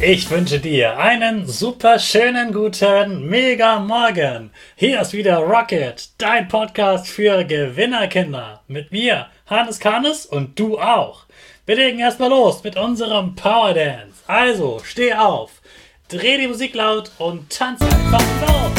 Ich wünsche dir einen super schönen guten Mega Morgen. Hier ist wieder Rocket, dein Podcast für Gewinnerkinder. Mit mir, Hannes Karnes, und du auch. Wir legen erstmal los mit unserem Power Dance. Also, steh auf, dreh die Musik laut und tanz einfach los.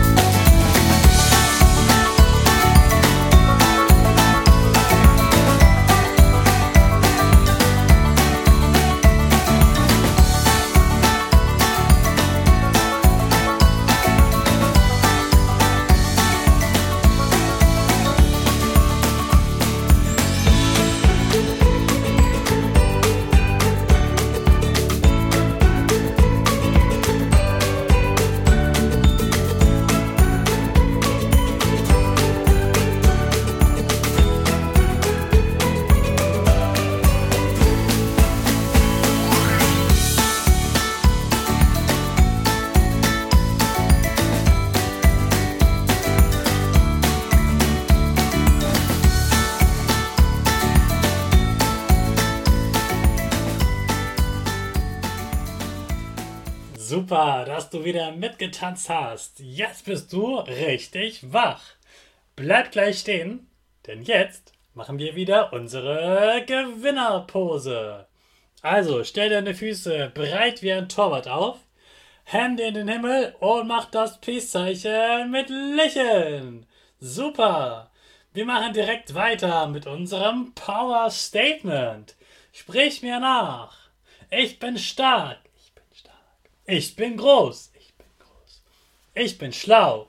Super, dass du wieder mitgetanzt hast. Jetzt bist du richtig wach. Bleib gleich stehen, denn jetzt machen wir wieder unsere Gewinnerpose. Also stell deine Füße breit wie ein Torwart auf, Hände in den Himmel und mach das Peace-Zeichen mit Lächeln. Super. Wir machen direkt weiter mit unserem Power Statement. Sprich mir nach. Ich bin stark. Ich bin groß. Ich bin schlau.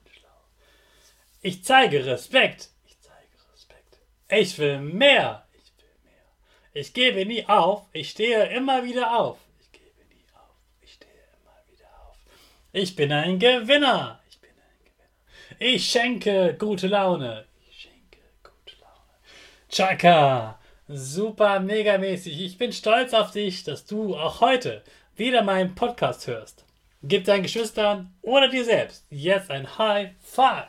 Ich zeige Respekt. Ich will mehr. Ich gebe nie auf. Ich stehe immer wieder auf. Ich bin ein Gewinner. Ich schenke gute Laune. Chaka. Super megamäßig. Ich bin stolz auf dich, dass du auch heute wieder meinen Podcast hörst. Gib deinen Geschwistern oder dir selbst jetzt ein High Five.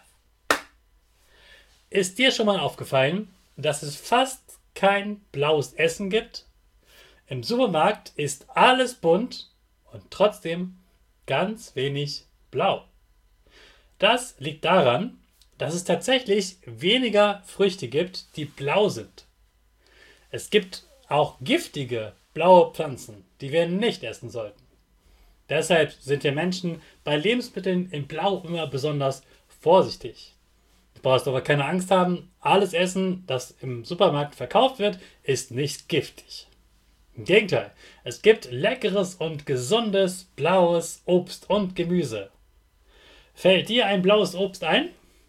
Ist dir schon mal aufgefallen, dass es fast kein blaues Essen gibt? Im Supermarkt ist alles bunt und trotzdem ganz wenig blau. Das liegt daran, dass es tatsächlich weniger Früchte gibt, die blau sind. Es gibt auch giftige blaue Pflanzen, die wir nicht essen sollten. Deshalb sind wir Menschen bei Lebensmitteln in Blau immer besonders vorsichtig. Du brauchst aber keine Angst haben, alles Essen, das im Supermarkt verkauft wird, ist nicht giftig. Im Gegenteil, es gibt leckeres und gesundes blaues Obst und Gemüse. Fällt dir ein blaues Obst ein?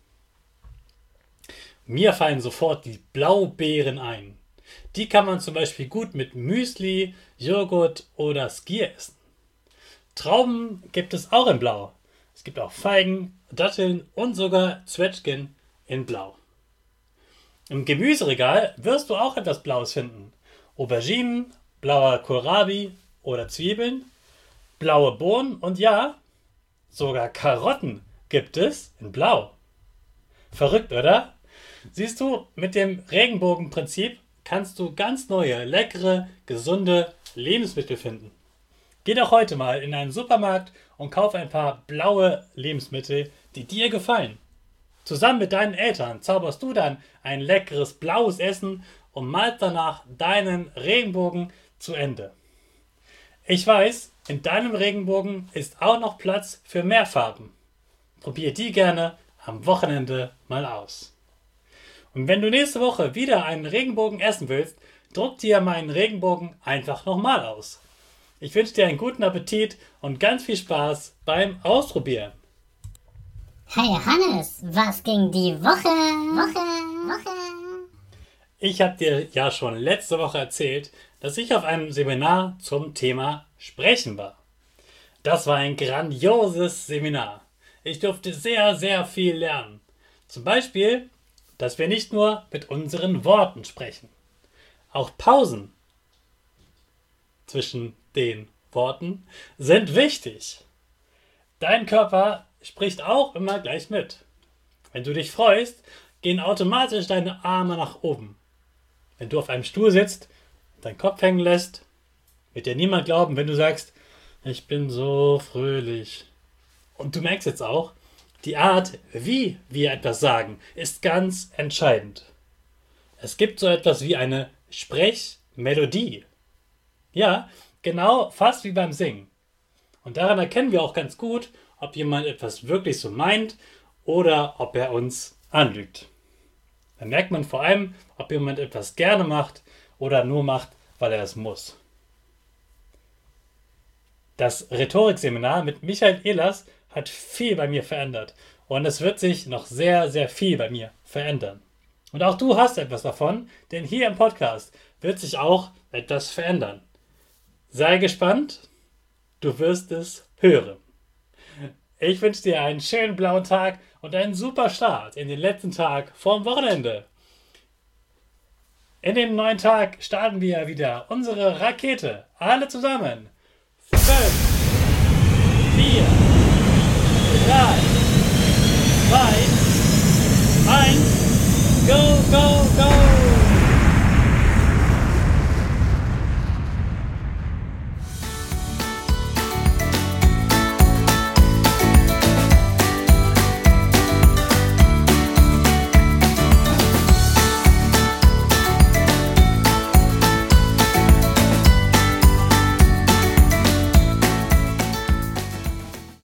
Mir fallen sofort die Blaubeeren ein. Die kann man zum Beispiel gut mit Müsli, Joghurt oder Skier essen. Trauben gibt es auch in Blau. Es gibt auch Feigen, Datteln und sogar Zwetschgen in Blau. Im Gemüseregal wirst du auch etwas Blaues finden. Auberginen, blauer Kohlrabi oder Zwiebeln, blaue Bohnen und ja, sogar Karotten gibt es in Blau. Verrückt, oder? Siehst du, mit dem Regenbogenprinzip kannst du ganz neue, leckere, gesunde Lebensmittel finden. Geh doch heute mal in einen Supermarkt und kauf ein paar blaue Lebensmittel, die dir gefallen. Zusammen mit deinen Eltern zauberst du dann ein leckeres blaues Essen und malst danach deinen Regenbogen zu Ende. Ich weiß, in deinem Regenbogen ist auch noch Platz für mehr Farben. Probier die gerne am Wochenende mal aus. Und wenn du nächste Woche wieder einen Regenbogen essen willst, druck dir meinen Regenbogen einfach nochmal aus. Ich wünsche dir einen guten Appetit und ganz viel Spaß beim Ausprobieren. Hey Hannes, was ging die Woche? Ich habe dir ja schon letzte Woche erzählt, dass ich auf einem Seminar zum Thema Sprechen war. Das war ein grandioses Seminar. Ich durfte sehr, sehr viel lernen. Zum Beispiel, dass wir nicht nur mit unseren Worten sprechen. Auch Pausen zwischen den Worten sind wichtig. Dein Körper spricht auch immer gleich mit. Wenn du dich freust, gehen automatisch deine Arme nach oben. Wenn du auf einem Stuhl sitzt und deinen Kopf hängen lässt, wird dir niemand glauben, wenn du sagst, Ich bin so fröhlich. Und du merkst jetzt auch, die Art, wie wir etwas sagen, ist ganz entscheidend. Es gibt so etwas wie eine Sprechmelodie. Ja, genau, fast wie beim Singen. Und daran erkennen wir auch ganz gut, ob jemand etwas wirklich so meint oder ob er uns anlügt. Dann merkt man vor allem, ob jemand etwas gerne macht oder nur macht, weil er es muss. Das Rhetorikseminar mit Michael Ehlers hat viel bei mir verändert. Und es wird sich noch sehr, sehr viel bei mir verändern. Und auch du hast etwas davon, denn hier im Podcast wird sich auch etwas verändern. Sei gespannt, du wirst es hören. Ich wünsche dir einen schönen blauen Tag und einen super Start in den letzten Tag vorm Wochenende. In dem neuen Tag starten wir wieder unsere Rakete. Alle zusammen. 5,